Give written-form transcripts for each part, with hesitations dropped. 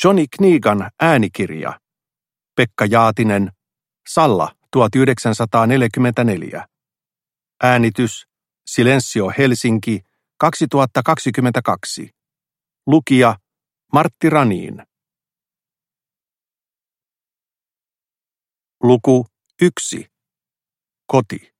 Johnny Knigan äänikirja. Pekka Jaatinen, Salla 1944. Äänitys Silensio Helsinki 2022. Lukija Martti Raniin. Luku 1. Koti.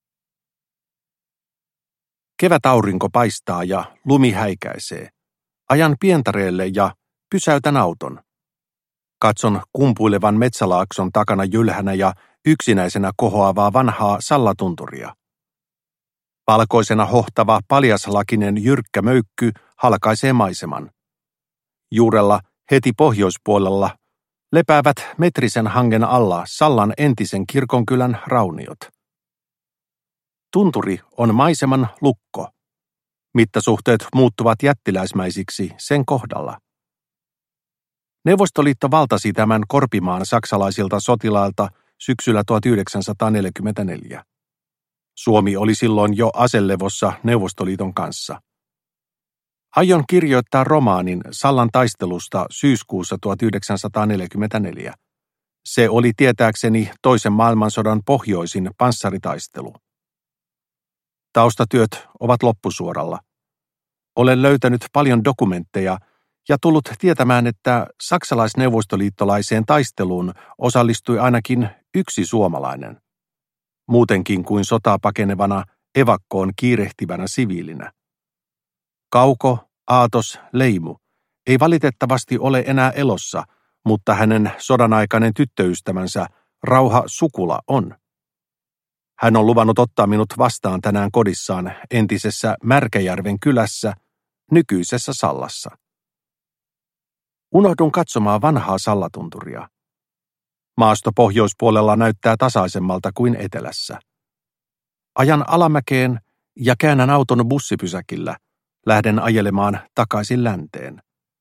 Kevätaurinko paistaa ja lumi häikäisee. Ajan Pientareelle ja pysäytän auton. Katson kumpuilevan metsälaakson takana jylhänä ja yksinäisenä kohoavaa vanhaa Sallatunturia. Valkoisena hohtava paljaslakinen jyrkkä möykky halkaisee maiseman. Juurella heti pohjoispuolella lepäävät metrisen hangen alla Sallan entisen kirkonkylän rauniot. Tunturi on maiseman lukko. Mittasuhteet muuttuvat jättiläismäisiksi sen kohdalla. Neuvostoliitto valtasi tämän Korpimaan saksalaisilta sotilailta syksyllä 1944. Suomi oli silloin jo aselevossa Neuvostoliiton kanssa. Aion kirjoittaa romaanin Sallan taistelusta syyskuussa 1944. Se oli tietääkseni toisen maailmansodan pohjoisin panssaritaistelu. Taustatyöt ovat loppusuoralla. Olen löytänyt paljon dokumentteja ja tullut tietämään, että saksalais-neuvostoliittolaiseen taisteluun osallistui ainakin yksi suomalainen. Muutenkin kuin sotaa pakenevana, evakkoon kiirehtivänä siviilinä. Kauko Aatos Leimu ei valitettavasti ole enää elossa, mutta hänen sodanaikainen tyttöystävänsä Rauha Sukula on. Hän on luvannut ottaa minut vastaan tänään kodissaan entisessä Märkäjärven kylässä, nykyisessä Sallassa. Unohdun katsomaan vanhaa Sallatunturia. Maasto pohjoispuolella näyttää tasaisemmalta kuin etelässä. Ajan alamäkeen ja käännän auton bussipysäkillä. Lähden ajelemaan takaisin länteen.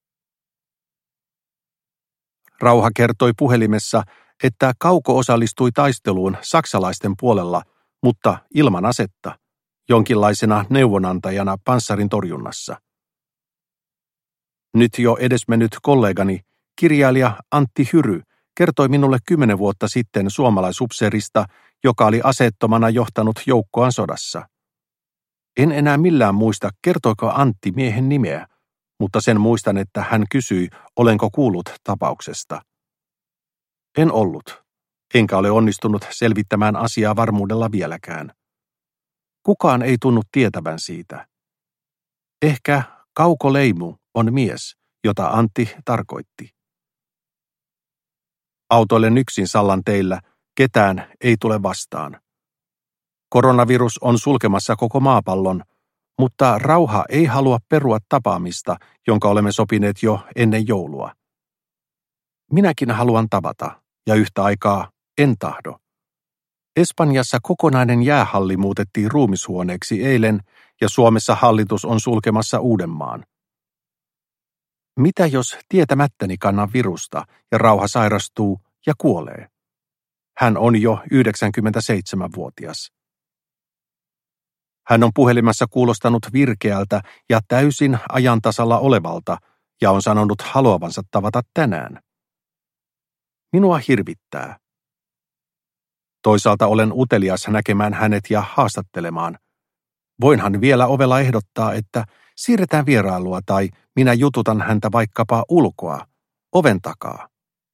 Rauha kertoi puhelimessa, että Kauko osallistui taisteluun saksalaisten puolella, mutta ilman asetta, jonkinlaisena neuvonantajana panssarin torjunnassa. Nyt jo edesmennyt kollegani, kirjailija Antti Hyry, kertoi minulle 10 vuotta sitten suomalaisupseerista, joka oli aseettomana johtanut joukkoaan sodassa. En enää millään muista, kertoiko Antti miehen nimeä, mutta sen muistan, että hän kysyi, olenko kuullut tapauksesta. En ollut, enkä ole onnistunut selvittämään asiaa varmuudella vieläkään. Kukaan ei tunnu tietävän siitä. Ehkä Kauko Leimu on mies, jota Antti tarkoitti. Autoilen yksin Sallan teillä, ketään ei tule vastaan. Koronavirus on sulkemassa koko maapallon, mutta Rauha ei halua perua tapaamista, jonka olemme sopineet jo ennen joulua. Minäkin haluan tavata, ja yhtä aikaa en tahdo. Espanjassa kokonainen jäähalli muutettiin ruumishuoneeksi eilen, ja Suomessa hallitus on sulkemassa Uudenmaan. Mitä jos tietämättäni kannan virusta ja Rauha sairastuu ja kuolee? Hän on jo 97-vuotias. Hän on puhelimessa kuulostanut virkeältä ja täysin ajantasalla olevalta ja on sanonut haluavansa tavata tänään. Minua hirvittää. Toisaalta olen utelias näkemään hänet ja haastattelemaan. Voinhan vielä ovella ehdottaa, että siirretään vierailua tai minä jututan häntä vaikkapa ulkoa, oven takaa.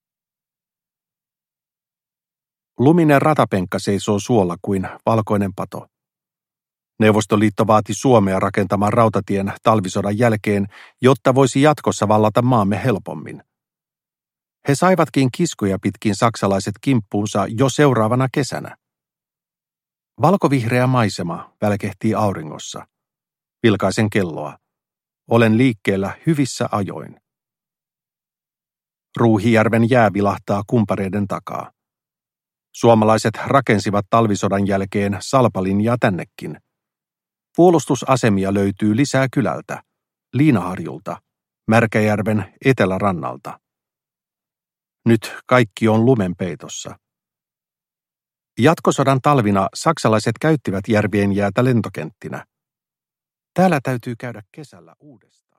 Luminen ratapenkka seisoo suolla kuin valkoinen pato. Neuvostoliitto vaati Suomea rakentamaan rautatien talvisodan jälkeen, jotta voisi jatkossa vallata maamme helpommin. He saivatkin kiskoja pitkin saksalaiset kimppuunsa jo seuraavana kesänä. Valkovihreä maisema välkehtii auringossa. Vilkaisen kelloa. Olen liikkeellä hyvissä ajoin. Ruuhijärven jää vilahtaa kumpareiden takaa. Suomalaiset rakensivat talvisodan jälkeen salpalinjaa tännekin. Puolustusasemia löytyy lisää kylältä, Liinaharjulta, Märkäjärven etelärannalta. Nyt kaikki on lumenpeitossa. Jatkosodan talvina saksalaiset käyttivät järvien jäätä lentokenttinä. Täällä täytyy käydä kesällä uudestaan.